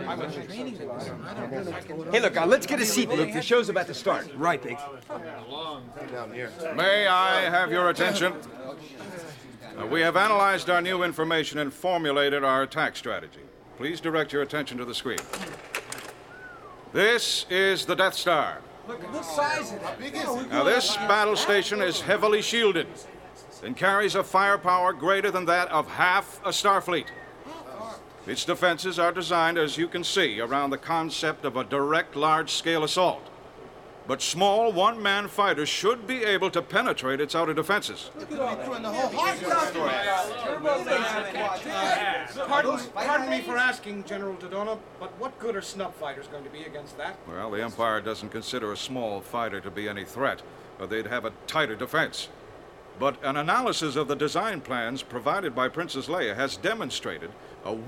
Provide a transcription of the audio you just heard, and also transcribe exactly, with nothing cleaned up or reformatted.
Hey, look, uh, let's get a seat, Luke. The show's about to start. Right, Biggs. May I have your attention? Uh, we have analyzed our new information and formulated our attack strategy. Please direct your attention to the screen. This is the Death Star. Look at the size of it. Now, this battle station is heavily shielded and carries a firepower greater than that of half a Starfleet. Its defenses are designed, as you can see, around the concept of a direct large-scale assault. But small one-man fighters should be able to penetrate its outer defenses. Pardon, pardon me for asking, General Dodona, but what good are snub fighters going to be against that? Well, the Empire doesn't consider a small fighter to be any threat, or they'd have a tighter defense. But an analysis of the design plans provided by Princess Leia has demonstrated